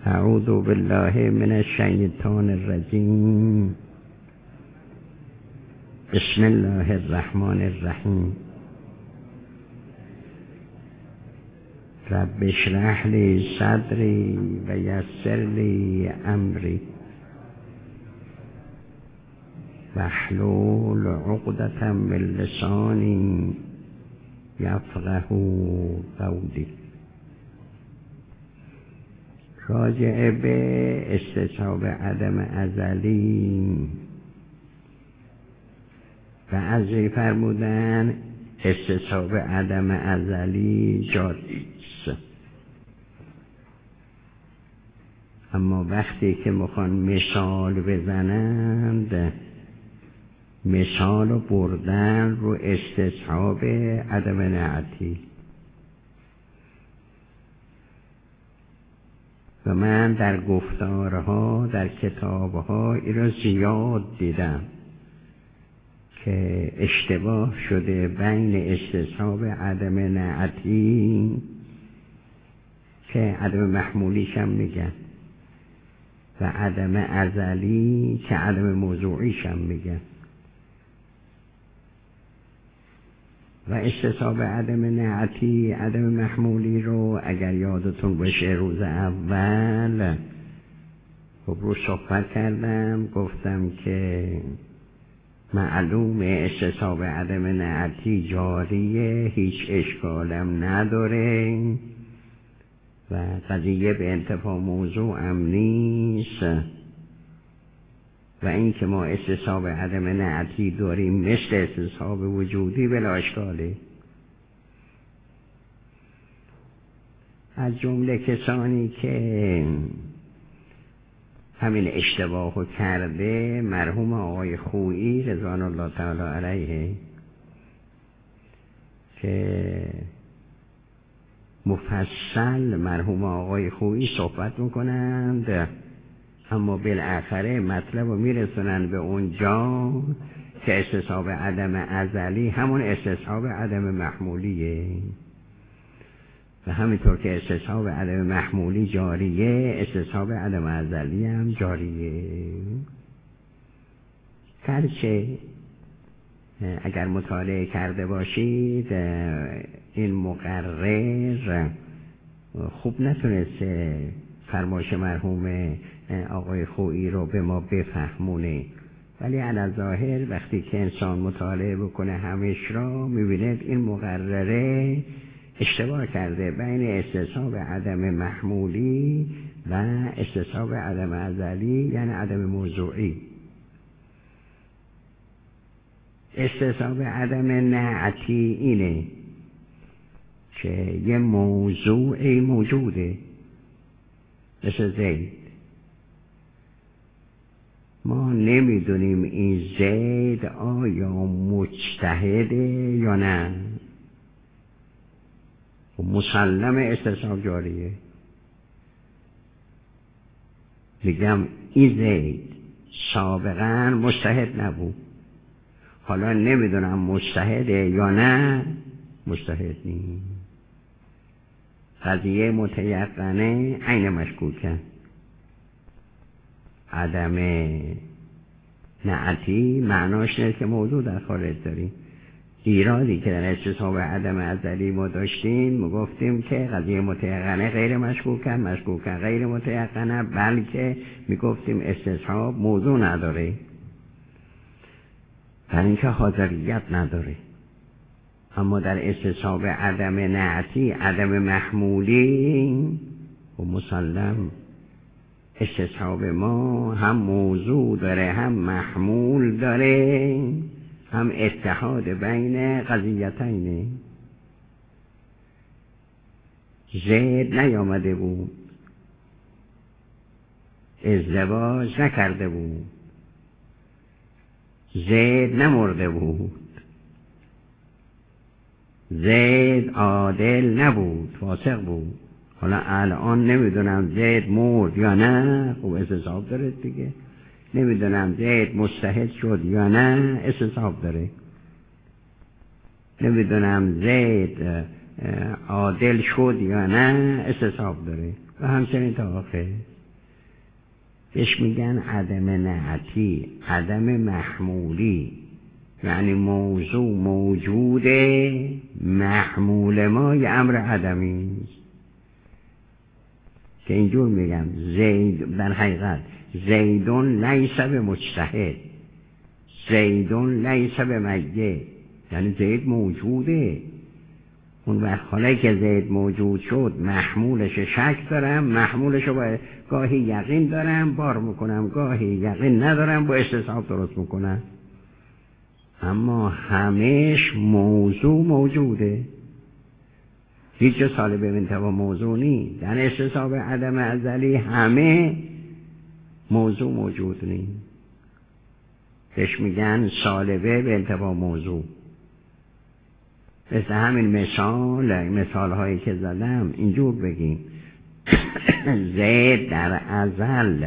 اعوذ بالله من الشیطان الرجیم. بسم الله الرحمن الرحیم. رب اشرح لی صدری و یسر لی امری واحلل عقدة من لسانی یفقهوا قولی. راجع به استصحاب عدم ازلی و از فرمودن استصحاب عدم ازلی جاری است، اما وقتی که میخوان مثال بزنند مثال رو بردن رو استصحاب عدم نعتی. و من در گفتارها در کتابها این را زیاد دیدم که اشتباه شده بین استصحاب عدم نعتی که عدم محمولیش هم میگن و عدم ازلی که عدم موضوعیش هم میگن. و استصحاب عدم نعتی عدم محمولی رو اگر یادتون باشه روز اول خب رو صحبت کردم، گفتم که معلوم استصحاب عدم نعتی جاریه، هیچ اشکالم نداره و قضیه به انتفاع موضوع هم نیست و این که ما استصحاب عدم نعتی داریم مثل استصحاب وجودی بلا اشکاله. از جمله کسانی که همین اشتباهو کرده مرحوم آقای خویی رضوان الله تعالی علیه که مفصل مرحوم آقای خویی صحبت میکنند، اما بالاخره مطلب رو میرسونن به اونجا که استصحاب عدم ازلی همون استصحاب عدم محمولیه و همینطور که استصحاب عدم محمولی جاریه استصحاب عدم ازلی هم جاریه. گرچه اگر مطالعه کرده باشید این مقرر خوب نتونست فرمایش مرحوم آقای خویی رو به ما بفهمونه، ولی علی ظاهر وقتی که انسان مطالعه بکنه همش را میبینه این مقرره اشتباه کرده بین استصحاب عدم محمولی و استصحاب عدم ازلی یعنی عدم موضوعی. استصحاب عدم نعتی اینه که یه موضوعی موجوده مثل زید، ما نمیدونیم این زید آیا مجتهده یا نه، مسلم استصحاب جاریه. میگم این زید سابقا مجتهد نبود، حالا نمیدونم مجتهده یا نه، مجتهد نیست. قضیه متیقنه عین مشکوکه. عدم نعتی معناش نیست که موضوع در خارج داریم. ایرادی که در استصحاب عدم ازلی ما داشتیم ما گفتیم که قضیه متیقنه غیر مشکوکه، مشکوکه غیر متیقنه، بلکه میگفتیم استصحاب موضوع نداره در اینکه حاضریت نداره. اما در استصحاب عدم نعتی عدم محمولی و مسلم استصحاب ما هم موضوع داره هم محمول داره هم اتحاد بین قضیتینه. زید نیامده بود، ازدواج نکرده بود، زید نمرده بود، زید عادل نبود، فاسق بود. حالا الان نمیدونم زید مرد یا نه، خب استصحاب داره دیگه. نمیدونم زید مجتهد شد یا نه، استصحاب داره. نمیدونم زید عادل شد یا نه، استصحاب داره و همچنین تا آخر. بهش میگن عدم نعتی، عدم محمولی، یعنی موضوع موجوده، محمول ما یه امر عدمی که اینجور میگم زید در حقیقت زیدون لیس به مجتهد، زیدون لیس به میت، یعنی زید موجوده. اون وقت حالا که زید موجود شد محمولش شک دارم، محمولش رو با گاهی یقین دارم بار میکنم، گاهی یقین ندارم با استصحاب درست میکنم، اما همش موضوع موجوده. هیچ جا سالب انتوا موضوع نیست. در استصحاب عدم ازلی همه موضوع موجود نیست. بهش میگن سالبه به انتوا موضوع. مثل همین مثال هایی که زدم اینجور بگیم زید در ازل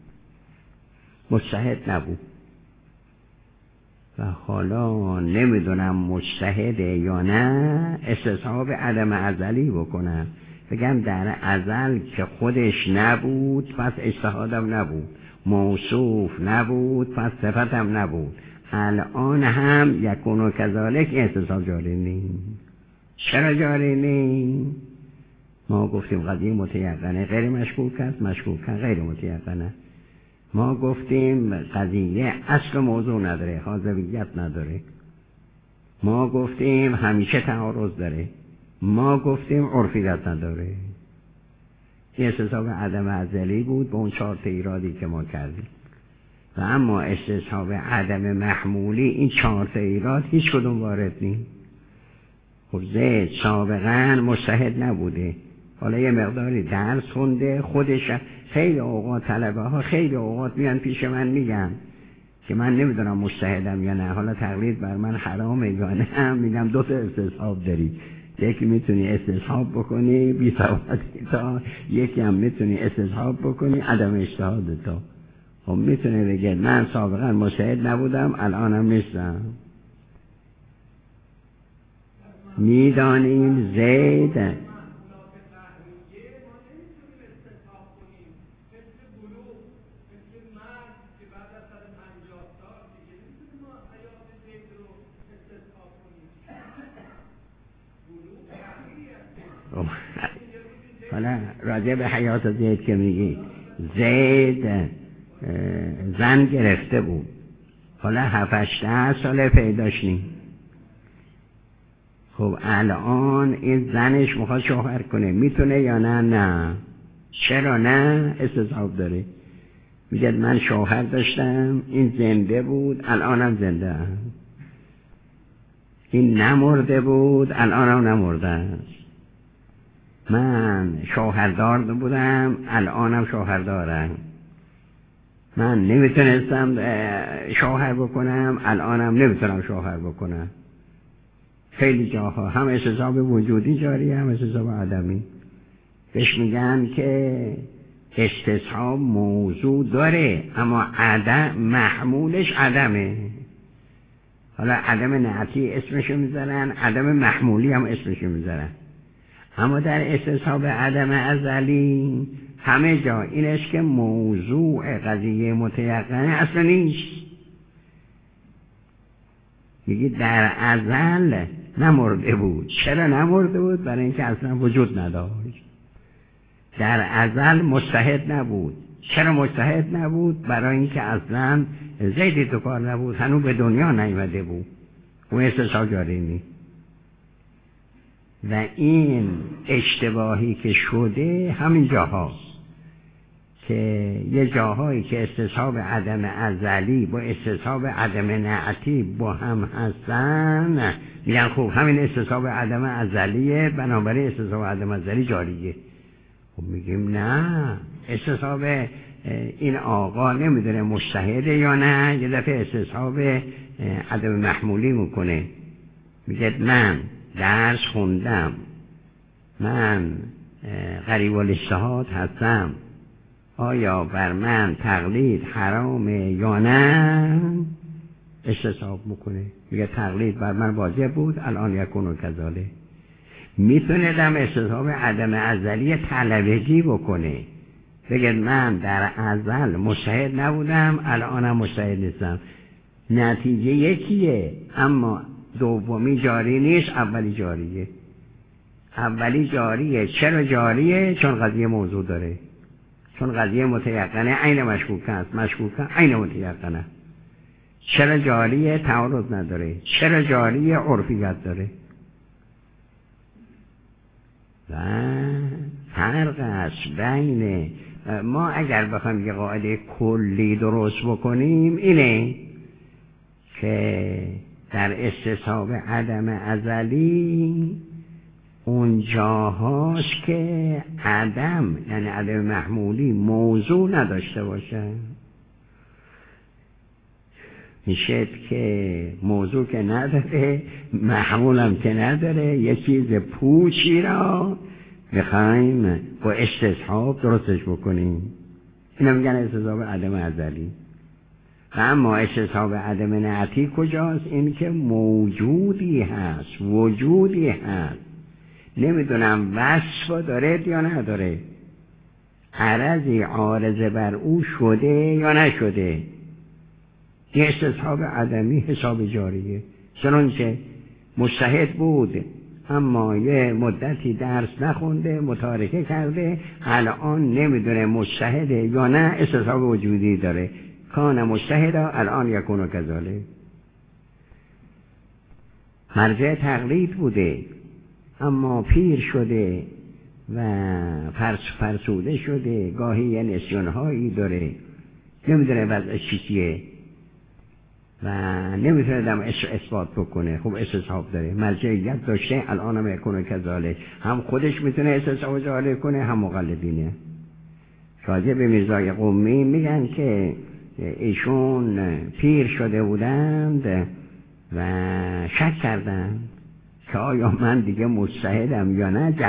مجتهد نبود و حالا نمیدونم مجتهده یا نه، استصحاب عدم ازلی بکنم بگم در ازل که خودش نبود پس اجتهادم نبود، موصوف نبود پس صفتم نبود، الان هم یکون و کذالک استصحاب جاری نیست. چرا جاری نیست؟ ما گفتیم قضیه متیقنه غیر مشکوک است، مشکوک غیر متیقنه. ما گفتیم قضیه اصل موضوع نداره، حاضریت نداره. ما گفتیم همیشه تعارض داره. ما گفتیم عرفیت نداره. این استصحاب عدم ازلی بود با اون 4 ایرادی که ما کردیم. و اما استصحاب عدم محمولی این 4 ایراد هیچ کدوم وارد نیست. خب زید سابقا مجتهد نبوده، حالا یه مقداری درس خونده، خودش خیلی اوقات طلبه ها خیلی اوقات میان پیش من میگن که من نمیدونم مجتهدم یا نه، حالا تقلید بر من حرامه یا نه. میگم 2 استصحاب داری، یکی میتونی استصحاب بکنی بی ثباتی تا، یکی هم میتونی استصحاب بکنی عدم اجتهاد تا. خب میتونه بگه من سابقا مجتهد نبودم الانم نیستم. میدانیم زید حالا راجع به حیات زید که میگی زید زن گرفته بود، حالا 7-8 ساله پیداش نیست. خب الان این زنش میخواد شوهر کنه، میتونه یا نه؟ نه. چرا نه؟ استصحاب داره. میگه من شوهر داشتم، این زنده بود الانم زنده است، این نمرده بود الانم نمرده است، من شوهردار بودم الانم شوهردارم، من نمیتونستم شوهر بکنم الانم نمیتونم شوهر بکنم. خیلی جاها هم استصحاب وجودی جاری هم استصحاب عدمی. بهش میگن که استصحاب موضوع داره اما عدم محمولش عدمه. حالا عدم نعتی اسمشو میذارن، عدم محمولی هم اسمشو میذارن. اما در استصحاب عدم ازلی همه جا اینش که موضوع قضیه متیقنه اصلا نیست. میگی در ازل نمرده بود. چرا نمرده بود؟ برای اینکه اصلا وجود نداشت. در ازل مجتهد نبود. چرا مجتهد نبود؟ برای اینکه اصلا زیدی تو کار نبود، هنوز به دنیا نیامده بود. اون استصحاب جاری نیست. و این اشتباهی که شده همین جاهاست که یه جاهایی که استصحاب عدم ازلی با استصحاب عدم نعتی با هم هستن میگن خوب همین استصحاب عدم ازلیه بنابراین استصحاب عدم ازلی جاریه. خب میگیم نه، استصحاب این آقا نمیدونه مجتهده یا نه، یه دفعه استصحاب عدم محمولی میکنه، میگه من درس خوندم، من قریب الاجتهاد هستم، آیا بر من تقلید حرامه یا نه؟ استصحاب میکنه، میگه تقلید بر من واجب بود الان یکون و کذاله. میتونه دم استصحاب عدم ازلی طلبگی بکنه، بگید من در ازل مجتهد نبودم الانم مجتهد نیستم، نتیجه یکیه، اما دومی جاری نیست، اولی جاریه. اولی جاریه. چرا جاریه؟ چون قضیه موضوع داره، چون قضیه متیقنه عین مشکوک است، مشکوکه عین متیقنه. چرا جاریه؟ تعارض نداره. چرا جاریه؟ عرفیت داره. و فرق است بین ما اگر بخوایم یه قاعده کلی درست بکنیم اینه که در استصحاب عدم ازلی اون جاهاست که عدم یعنی عدم محمولی موضوع نداشته باشه، میشه که موضوع که نداره، محمولم که نداره، یه چیز پوچی را میخوایم با استصحاب درستش بکنیم. اینا میگن استصحاب عدم ازلی. و اما استصحاب عدم نعتی کجاست؟ این که موجودی هست، وجودی هست، نمیدونم وصف داره یا نداره، عرضی عارضه بر او شده یا نشده. این استصحاب عدمی حساب جاریه. چنانچه مجتهد بود اما یه مدتی درس نخونده، متارکه کرده، الان نمیدونه مجتهده یا نه، استصحاب وجودی داره. کان مجتهدا الان یکون کذالک. مرجع تقلید بوده اما پیر شده و فرسوده شده، گاهی یه نسیانهایی داره، نمیدونه وضعش چیه و نمیتونه دم اثبات بکنه. خب استصحاب داره، مرجعیت داشته، الان هم یکونه کذالک. هم خودش میتونه استصحاب جاری کنه، هم مقلدینه. راجع به میرزای قمی میگن که ایشون پیر شده بودند و شک کردند که آیا من دیگه مجتهدم یا نه.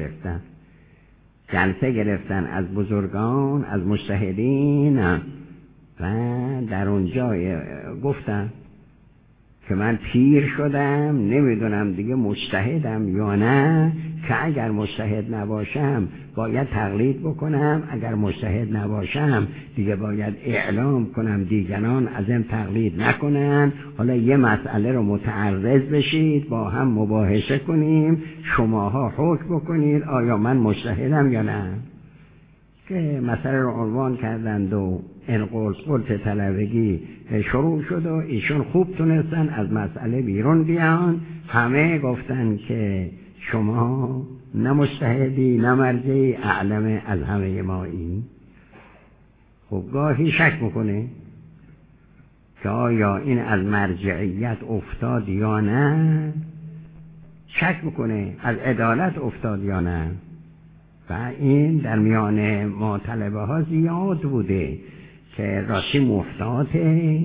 جلسه گرفتن از بزرگان، از مجتهدین، و در اونجا گفتن که من پیر شدم، نمیدونم دیگه مجتهدم یا نه، که اگر مجتهد نباشم باید تقلید بکنم، اگر مجتهد نباشم دیگه باید اعلام کنم دیگران از این تقلید نکنن. حالا یه مسئله رو متعرض بشید، با هم مباحثه کنیم، شماها حکم بکنید آیا من مجتهدم یا نه. که مسئله رو عنوان کردند و قلت طلبگی شروع شد و ایشون خوب تونستن از مسئله بیرون بیان. همه گفتن که شما نه مجتهدی نه مرجعی، اعلم از همه مایی. خب گاهی شک میکنه که آیا این از مرجعیت افتاد یا نه، شک میکنه از عدالت افتاد یا نه. و این در میان ما طلبه ها زیاد بوده که راستی محتاطه،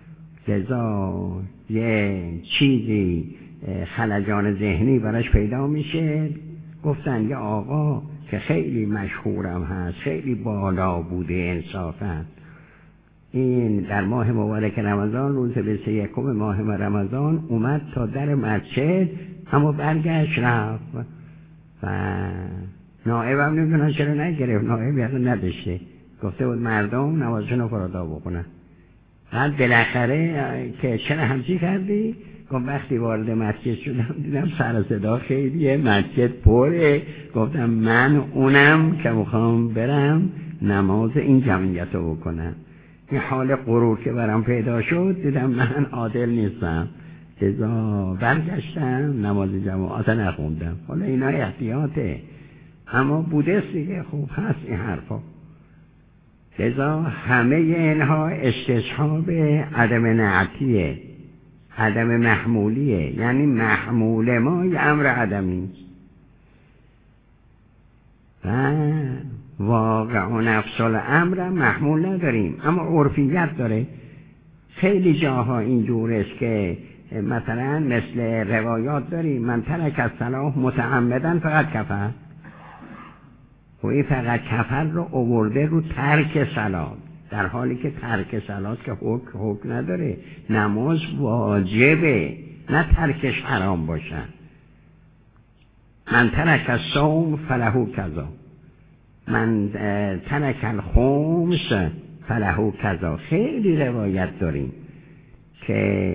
لذا یه چیزی خلجان ذهنی براش پیدا میشه. گفتن یه آقا که خیلی مشهورم هست، خیلی بالا بوده انصافا، این در ماه مبارک رمضان روز 21 ماه رمضان اومد تا در مسجد، اما برگشت رفت و نائبم نمیدونن چرا نگرفت، نائب یقین نداشته، گفته بود مردم نمازشون رو فرادا بکنن. بعد بالاخره که چرا همچی کردی؟ گفت وقتی وارد مسجد شدم دیدم سر صدا خیلیه، مسجد پره، گفتم من اونم که میخوام برم نماز این جمعیت رو بکنم. این حال غرور که برام پیدا شد، دیدم من عادل نیستم، لذا برگشتم نماز جماعت نخوندم. حالا اینا احتیاطه، اما بودست دیگه، خوب هست این حرفا. لذا همه اینها استصحاب عدم نعتیه، عدم محمولیه، یعنی محمول ما یه امر عدمی و واقع و نفس الامر محمول نداریم، اما عرفیت داره. خیلی جاها اینجور است که مثلا مثل روایات داریم من ترک الصلاة متعمدا فقط کفر، و این فقط کفر رو آورده رو ترک صلات، در حالی که ترک صلات که حکم نداره، نماز واجبه، نه ترکش حرام باشه. من ترک الصوم فله کذا، من ترک الخمس فله کذا. خیلی روایت داریم که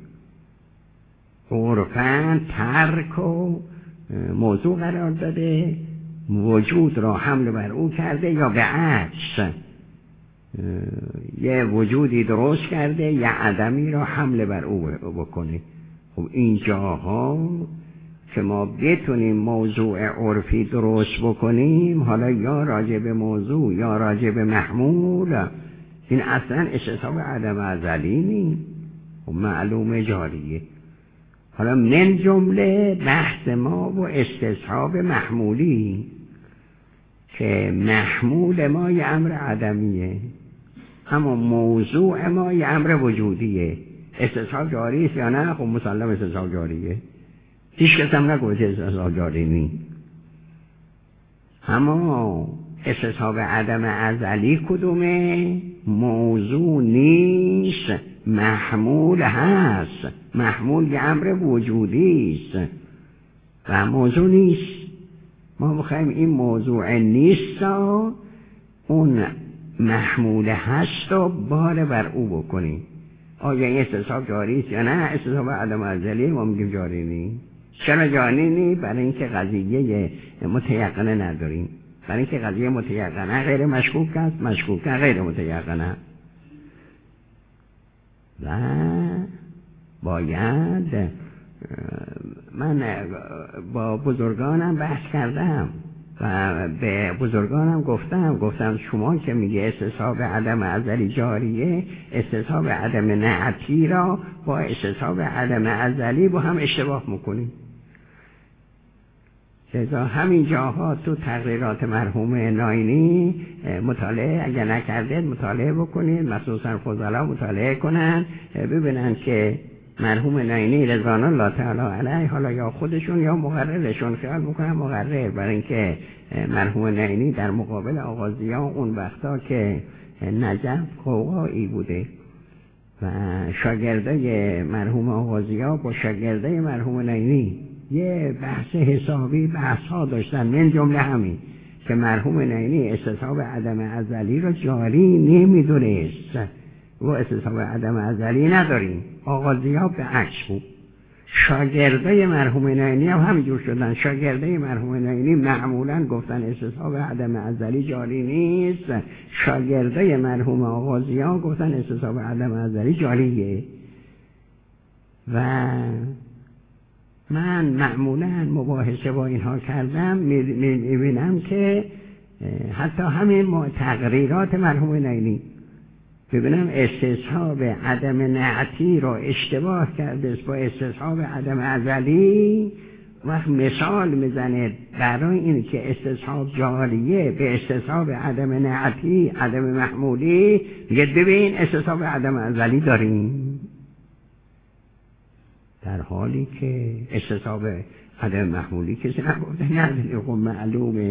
عرفاً ترک و موضوع قرار داده، وجود را حمل بر او کرده، یا به عکس یه وجودی درست کرده یا عدمی را حمل بر او بکنه. خب این جاها که ما بتونیم موضوع عرفی درست بکنیم، حالا یا راجع به موضوع یا راجع به محمول، این اصلا استصحاب عدم ازلی نیست، خب معلوم جاریه. حالا من جمله بحث ما و استصحاب محمولی که محمول ما یه امر عدمیه، اما موضوع ما یه امر وجودیه. استصحاب جاری است یا نه؟ خب مسلم استصحاب جاریه، هیچ کس هم نگوید استصحاب جاری نیست. اما استصحاب عدم ازلی کدومه؟ موضوع نیست، محمول هست. محمول یه امر وجودی است و موضوع نیست. ما بخوایم این موضوع نیست اون محمول هست و بار بر او بکنیم. آیا این استصحاب جاری است یا نه؟ استصحاب عدم ازلی ما میگیم جاری نیست. چرا جاری نیست؟ برای اینکه قضیه متیقنه نداریم. برای اینکه قضیه متیقنه غیر مشکوک است، مشکوکه غیر متیقنه. و باید من با بزرگانم بحث کردم و به بزرگانم گفتم شما که میگه استصحاب عدم ازلی جاریه، استصحاب عدم نعتی را با استصحاب عدم ازلی با هم اشتباه میکنید. لذا همین جاها تو تقریرات مرحوم ناینی مطالعه اگر نکردید مطالعه بکنید، مخصوصا فضلا مطالعه کنن ببینن که مرحوم ناینی رضوان الله تعالی علیه، حالا یا خودشون یا مقررشون، خیال میکنم مقرر، برای اینکه مرحوم ناینی در مقابل آغازیان اون وقتا که نجف قوقایی بوده و شاگرده مرحوم آغازیان با شاگرده مرحوم ناینی یه بحث حسابی بحث ها داشتن، من جمله همین که مرحوم ناینی استصحاب عدم ازلی را جاری نمیدونست و استصحاب عدم ازلی نداریم. آغازی‌ها به عکس بود. شاگرده مرحوم ناینی هم همینجور شدن. شاگرده مرحوم ناینی معمولا گفتن استصحاب عدم ازلی جاری نیست، شاگرده مرحوم آغازی‌ها گفتن استصحاب عدم ازلی جاریه. و من معمولا مباحثه با اینها کردم، میبینم که حتی همین تقریرات مرحوم ناینی ببینم استصحاب عدم نعتی را اشتباه کرده با استصحاب عدم ازلی. وقت مثال میزنه برای این که استصحاب جاریه به استصحاب عدم نعتی عدم محمولی، میگه ببین استصحاب عدم ازلی داریم، در حالی که استصحاب عدم محمولی کسی نگفته نداره. خب معلومه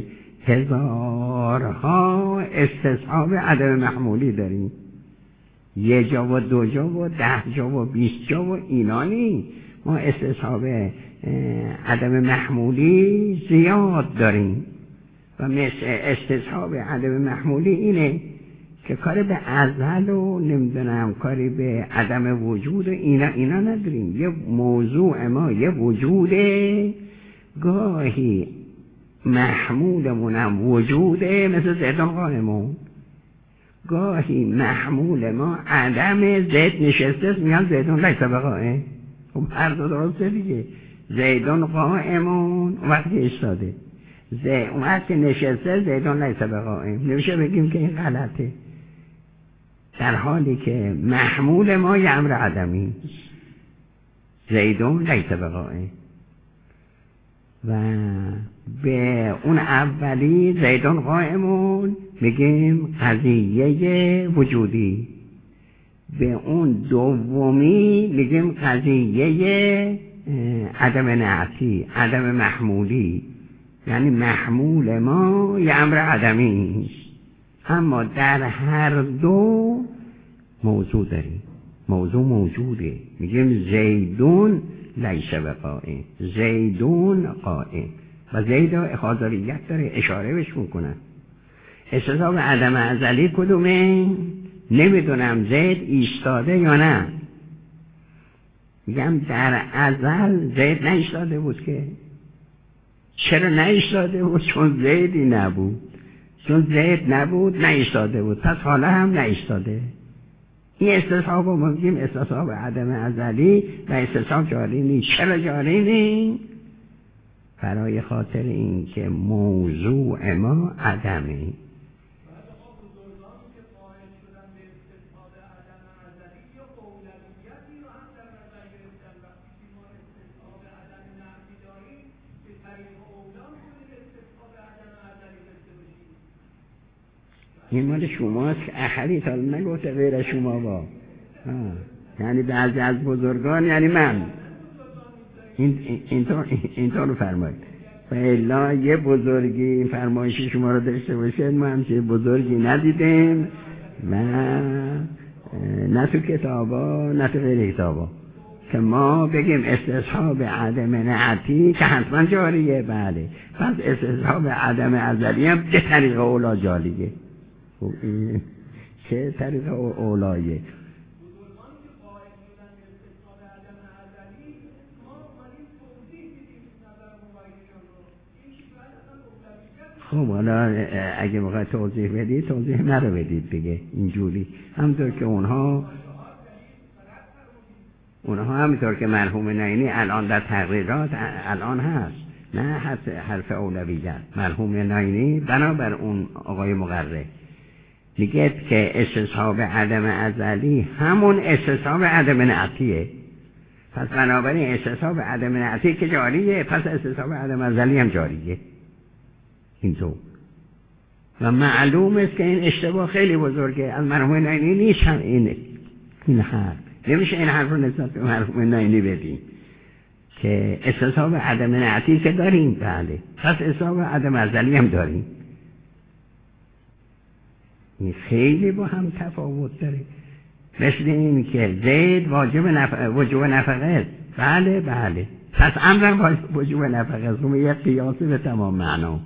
هزارها استصحاب عدم محمولی داریم، یه جا و دو جا و 10 جا و 20 جا و اینا نی. ما استصحاب عدم محمولی زیاد داریم و مثل استصحاب عدم محمولی اینه که کاری به ازل و نمیدونم کاری به عدم وجود اینا نداریم. یه موضوع ما یه وجوده، گاهی محمولمونم وجوده مثل زیدان قائمون، گاهی محمول ما عدم زید نشسته میگن زیدون لیس بقائم. خب هر دو درسته دیگه. زیدون قائمون وقتی ایستاده، اون وقتی نشسته زیدون لیس بقائم، نمیشه بگیم که این غلطه، در حالی که محمول ما یه امر عدمی، زیدون لیس بقائم. و به اون اولی زیدون قائمون میگیم قضیه وجودی، به اون دومی میگیم قضیه عدم نعتی عدم محمولی، یعنی محمول ما یه امر عدمی است، اما در هر دو موضوع داریم، موضوع موجوده. میگیم زیدون لیس بقائم، زیدون قائم، و زید حاضریت داره، اشاره بهش میکنن. استصحاب عدم ازلی کدومه؟ نمیدونم زید ایستاده یا نه. میگم در ازل زید نایستاده بود که. چرا نایستاده بود؟ چون زیدی نبود. چون زید نبود نایستاده بود، پس حالا هم نایستاده. این استصحاب رو میگیم استصحاب عدم ازلی و استصحاب جاری نیست. چرا جاری نیست؟ برای خاطر این که موضوع ما عدمه. این مال شماست که احدی تا نگفته غیر شما با یعنی بعضی از بزرگان، یعنی من اینطور رو فرمایید. فعلا یه بزرگی فرمایشی شما رو داشته باشه، ما همچه بزرگی ندیدیم نه تو کتابا نه تو غیر کتابا که ما بگیم استصحاب عدم نعتی که حتما جاریه. بله، پس استصحاب عدم ازلی هم چه طریق اولا جاریه؟ چه طریق اولایه؟ خب حالا اگه موقع توضیح بدید توضیح مرا بدید دیگه. اینجوری همطور که اونها همینطور که مرحوم نعینی الان در تقریرات الان هست، نه حرف اولویت. مرحوم نعینی بنابر اون آقای مقرر میگه که استصحاب عدم ازلی همون استصحاب عدم نعتیه. پس بنابراین استصحاب عدم نعتی که جاریه، پس استصحاب عدم ازلی هم جاریه. اینطور و معلوم است که این اشتباه خیلی بزرگه. از مرحوم نعینی نیست هم این حرف. نمیشه این حرف رو نسبت به مرحوم نعینی بدیم که استصحاب عدم نعتی که داریم، بله، پس استصحاب عدم ازلی هم داریم. این خیلی با هم تفاوت داره. مثل این که زید وجوب نفقه است. بله پس امرم وجوب نفقه است. اون یه قیاسی به تمام معنا.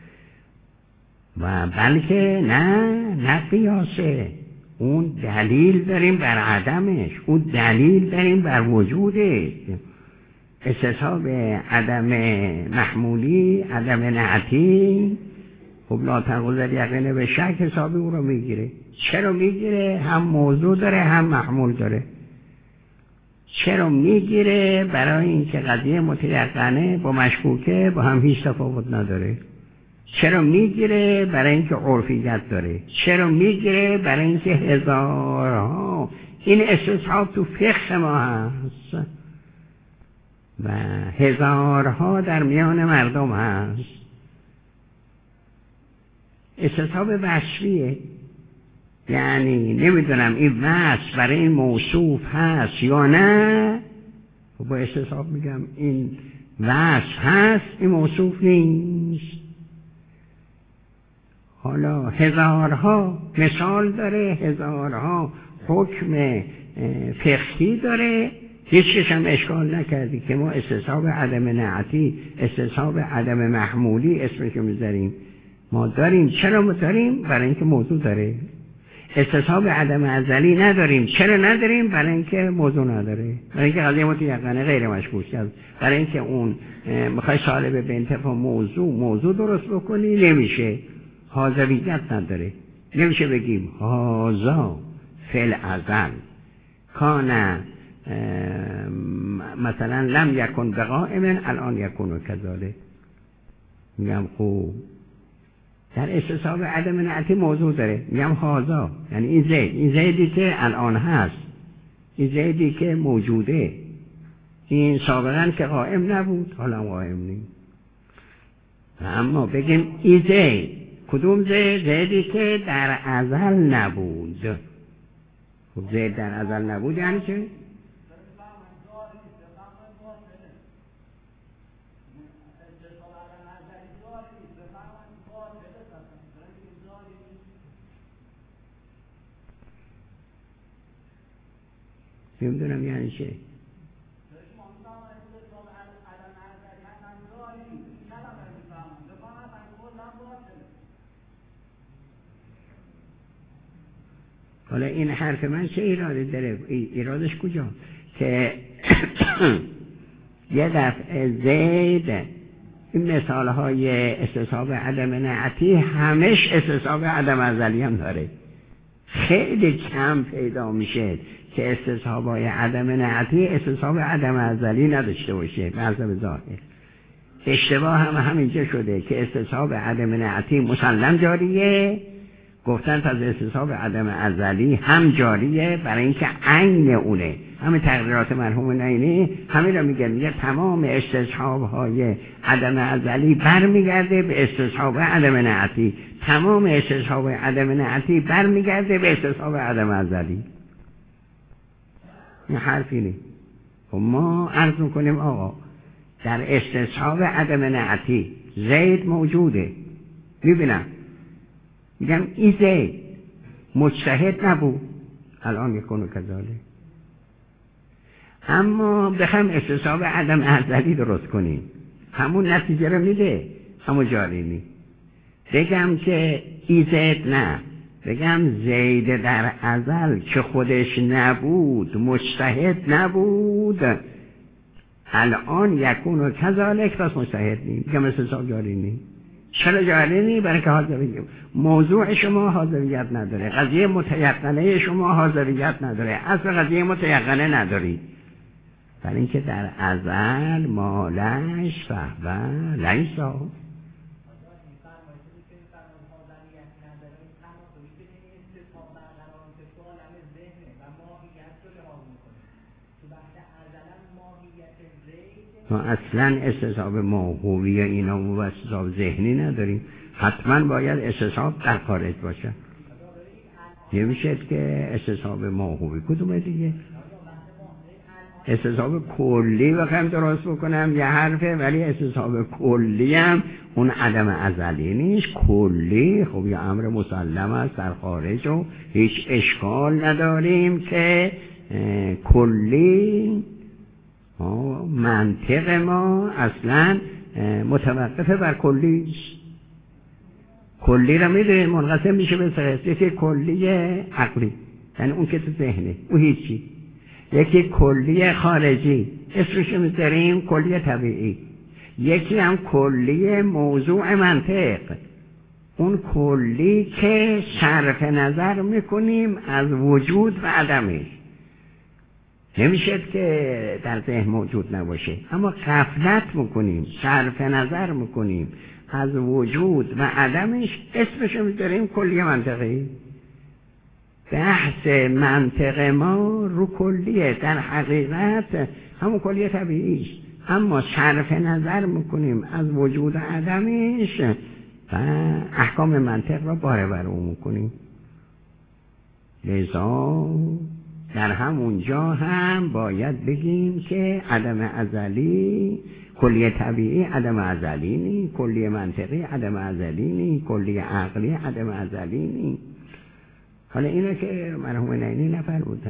و بلکه نه قیاسه، اون دلیل داریم بر عدمش، اون دلیل داریم بر وجودش. استصحاب عدم محمولی، عدم نعتی، خب لا تنقض یقین به شک حسابی او رو میگیره. چرا میگیره؟ هم موضوع داره هم محمول داره. چرا میگیره؟ برای اینکه قضیه متیقنه با مشکوکه با هم هیچ تفاوت نداره. چرا میگیره؟ برای اینکه عرفیت داره. چرا میگیره؟ برای اینکه هزارها این استصحاب تو فقه ما هست و هزارها در میان مردم هست. استصحاب وصفیه، یعنی نمیدونم این وصف برای این موصوف هست یا نه. با استصحاب میگم این وصف هست، این موصوف نیست. حالا هزارها مثال داره، هزارها حکم فقهی داره. هیچ هم اشکال نکردی که ما استصحاب عدم نعتی، استصحاب عدم محمولی اسمشو میذاریم. ما داریم. چرا ما داریم؟ برای اینکه موضوع داره. استصحاب عدم ازلی نداریم. چرا نداریم؟ برای اینکه موضوع نداره. برای اینکه قضیه متیقنه غیر مشکوک است. برای اینکه اون میخوای سالب به انتفاع موضوع درست بکنی نمیشه. حاضریت نداره. نمیشه بگیم هازا فعل ازل کان مثلا لم یکن بقائم الان یکون کذالک. میگم خوب در استصحاب عدم نعتی موضوع داره. میگم هازا یعنی این زیدی که الان هست، این زیدی که موجوده، این سابقا که قائم نبود حالا قائم نیست. اما بگیم این زید کدوم زیدی که در ازل نبود. خب زید در ازل نبود یعنی چه؟ نمیدونم یعنی چه. حالا این حرف من چه ایراده داره؟ ایرادش کجا؟ که یه دفعه زید این مثال های استصحاب عدم نعتی همش استصحاب عدم ازلی هم داره. خیلی کم پیدا میشه که استصحاب های عدم نعتی استصحاب عدم ازلی نداشته باشه. به حسب ظاهر اشتباه هم همینجا شده که استصحاب عدم نعتی مسلم جاریه، گفتن پس استصحاب عدم ازلی هم جاریه برای اینکه عین اونه. همین تقریرات مرحوم نعینی همین رو میگه تمام استصحاب های عدم ازلی برمیگرده به استصحاب عدم نعتی، تمام استصحاب عدم نعتی برمیگرده به استصحاب عدم ازلی. این حرفی نیست. ما عرض میکنیم آقا در استصحاب عدم نعتی زید موجوده، میبینم میگم این زید مجتهد نبود، الان یکونو کذاله، اما بخوام استصحاب عدم ازلی درست کنیم همون نتیجه رو میده، همون جاری نی. بگم که ای زید نه، بگم زید در ازل که خودش نبود مجتهد نبود، الان یکونو کذالک پس مجتهد نی، میگم استصحاب جاری نی. چرا جاری نی؟ برای که حاضریت موضوع شما حاضریت نداره، قضیه متیقنه شما حاضریت نداره، اصل قضیه متیقنه نداری، برای اینکه در ازل مالش فهو لیسا. ما اصلا استصحاب موهوی اینا و استصحاب ذهنی نداریم، حتما باید استصحاب در خارج باشه. نمیشه که استصحاب موهوی کدومه دیگه؟ استصحاب کلی بخوام درست بکنم یه حرفه، ولی استصحاب کلی هم اون عدم ازلی نیست، کلی خب یه امر مسلم است در خارج و هیچ اشکال نداریم که کلی منطق ما اصلا متوقفه بر کلی. کلی رو میدونید منقسم میشه به سه قسمت، یکی کلی عقلی یعنی اون که تو ذهنه اون هیچی، یکی کلی خارجی اسمش میذاریم کلی طبیعی، یکی هم کلی موضوع منطق، اون کلی که صرف نظر میکنیم از وجود و عدمش. نمیشه که در ذهن موجود نباشه، اما غفلت میکنیم، صرف نظر میکنیم از وجود و عدمش، اسمشو میذاریم کلی منطقی. بحث منطق ما رو کلیه، در حقیقت همون کلیه طبیعیش، اما صرف نظر میکنیم از وجود و عدمش و احکام منطق را باره بر اون میکنیم. لذا در همونجا هم باید بگیم که عدم ازلی کلیه طبیعی عدم ازلی نی، کلیه منطقی عدم ازلی نی، کلیه عقلی عدم ازلی نی. حالا اینو که مرحوم نعینی نفرمودن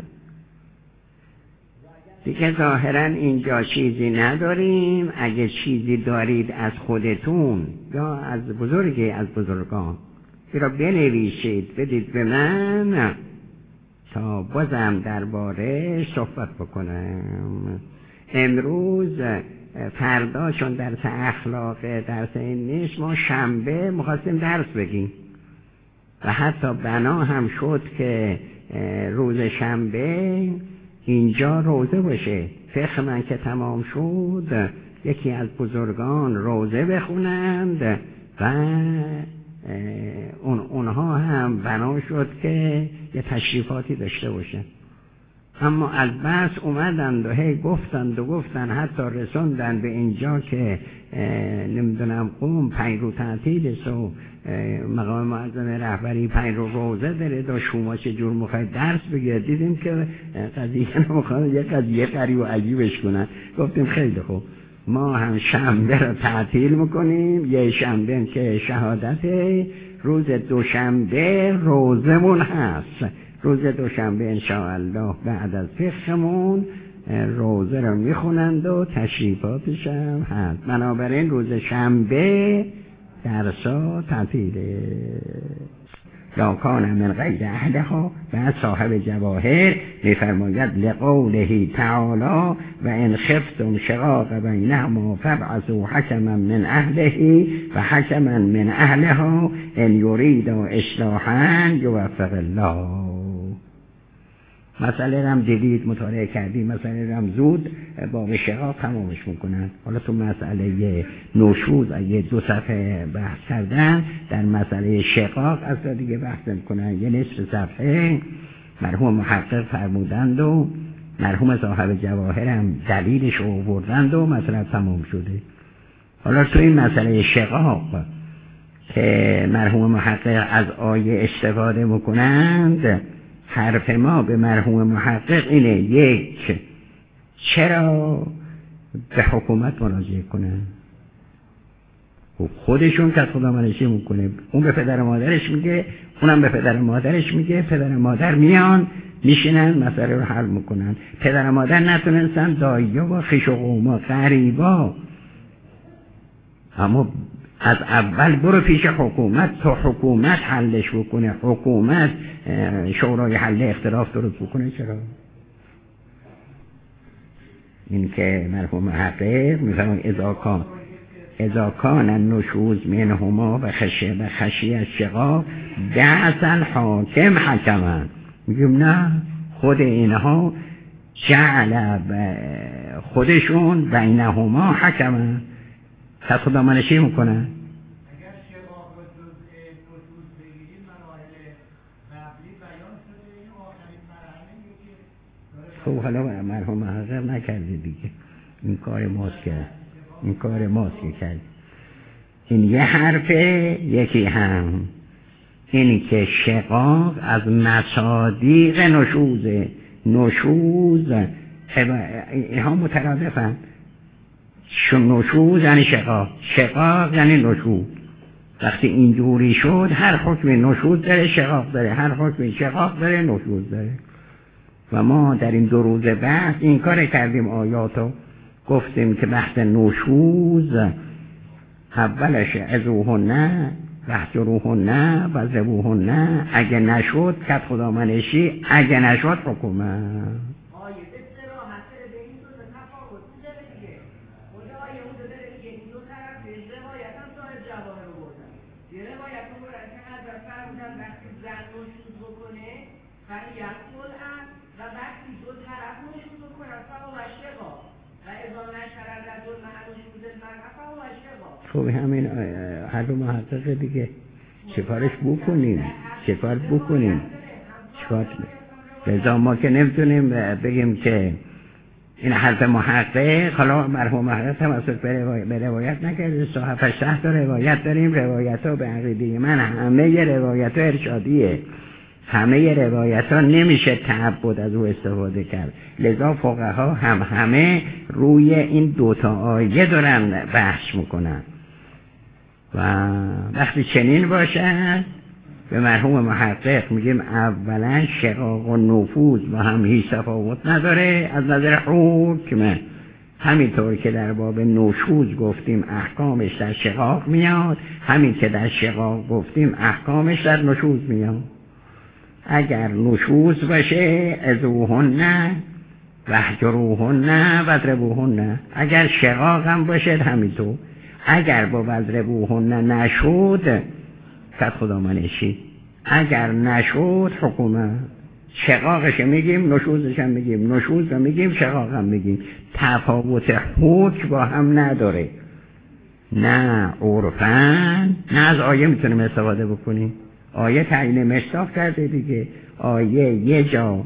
دیگه ظاهرا اینجا چیزی نداریم. اگه چیزی دارید از خودتون یا از بزرگی از بزرگان این را بنویسید بدید به من تا بازم درباره صحبت بکنم. امروز فردا چون درس اخلاق درس این نیست، ما شنبه می‌خواستیم درس بگیم و حتی بنا هم شد که روز شنبه اینجا روزه باشه. فقه من که تمام شد یکی از بزرگان روزه بخونند و اونها هم بنا شد که یه تشریفاتی داشته باشه. اما از بس اومدند و هی گفتند حتی رسوندن به اینجا که نمیدونم قوم 5 روز تعطیل است و مقام معظم رهبری 5 روز روزه داره، دا شما چه جور میخواید درس بگیرید. دیدیم که قضیه نمیخواد یه قضیه غریب و عجیبش کنن، گفتیم خیلی خوب ما هم شنبه رو تعطیل میکنیم، یه شنبه که شهادت، روز دوشنبه روزمون هست، روز دوشنبه انشاءالله بعد از فقهمون روزه رو میخونند و تشریفاتش هم هست. بنابراین روز شنبه درسا تعطیله. لاکان من غیر اهلها. بعد صاحب جواهر میفرماید لقوله تعالی و ان خفتم شقاق بینهما فابعثوا حکما من اهله و حکما من اهلها ان یریدا اصلاحا یوفق الله. مسئله هم دیدید، مطالعه کردید، مسئله هم زود باب شقاق تمامش میکنن. حالا تو مسئله نشوز اگه 2 صفحه بحث کردن، در مسئله شقاق اصلا دیگه بحث نمیکنن. یه نصف صفحه مرحوم محقق فرمودند و مرحوم صاحب جواهر هم دلیلش آوردند و مسئله تمام شده. حالا تو این مسئله شقاق که مرحوم محقق از آیه استفاده میکنند، حرف ما به مرحوم محقق اینه: 1 چرا به حکومت مراجعه کنن؟ خودشون که خدا منشی میکنه، اون به پدر مادرش میگه، اونم به پدر مادرش میگه، پدر مادر میان میشینن مسئله رو حل میکنن. پدر مادر نتونستن، داییا و خویش و قوما غریبا، اما از اول برو پیش حکومت تا حکومت حلش بکنه، حکومت شورای حل اختلاف درست بکنه. چرا؟ این که مرحوم محقق میفرمون اذا کان النشوز منهما و خشی الشقاق بعث الحاکم حکما. میگیم نه، خود اینها جعل خودشون بینهما حکما. پس خدا منشی میکنن. اگر شقاق و نشوز بگیریم مراحل قبلی بیان شده، این آخرین مرحله که خب حالا مرحوم محقق نکرده دیگه، این کار ماست کرد، این کار ماست که کرد. این یه حرفه. یکی هم اینی که شقاق از مصادیق نشوزه. نشوز اینها مترادفن. نشوز یعنی شقاق، شقاق یعنی نشوز. وقتی اینجوری شد هر حکم نشوز داره، شقاق داره، هر حکم شقاق داره، نشوز داره. و ما در این 2 روز بحث این کار کردیم، آیاتو گفتیم که بحث نشوز اولش ازوهن وحجروهن وضربوهن، اگه نشد کت خدا منشی، اگه نشد حکومت. خب همین حرف محقق دیگه، چکارش بکنیم، چکار بکنیم، چکار لذا ما که نمیتونیم بگیم که این حرف محقق. حالا مرحوم محقق توسط به روایت نکرده، 7-8 تا روایت داریم. روایت ها به عقیده من همه روایت ها ارشادیه، همه روایت ها نمیشه تعبد از او استفاده کرد. لذا فقها همه روی این 2 تا آیه دارن بحث میکنن. و وقتی چنین باشد به مرحوم محقق میگیم اولا شقاق و نفوذ با هم هیچ تفاوت نداره از نظر حکم. همینطور که در باب نشوز گفتیم احکامش در شقاق میاد، همین که در شقاق گفتیم احکامش در نشوز میاد. اگر نشوز باشه ازوهن وحجروهن وضربوهن، اگر شقاق هم باشه همینطور. اگر با وضربوهن نشد فت خدا منشی، اگر نشد حکومت. شقاقش میگیم، نشوزش هم میگیم، نشوز هم میگیم، شقاق هم میگیم. تفاوت حکم با هم نداره، نه عرفن نه از آیه میتونیم استفاده بکنیم. آیه تعیین مصداق کرده دیگه، آیه یه جا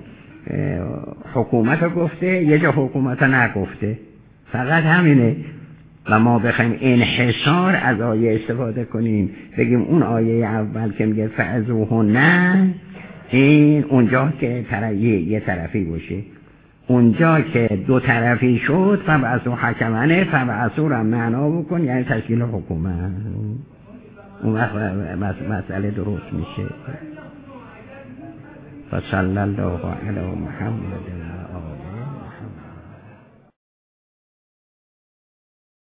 حکومت رو گفته، یه جا حکومت رو نگفته، فقط همینه. و ما بخوایم انحصار از آیه استفاده کنیم، بگیم اون آیه اول که میگه فعزوهن، این اونجا که یه طرفی باشه، اونجا که 2 طرفی شد فبعثوا حکمانه، فبعثوا را معنا بکن یعنی تشکیل حکومت. اون وقت مسئله درست میشه. و صلی الله علی محمد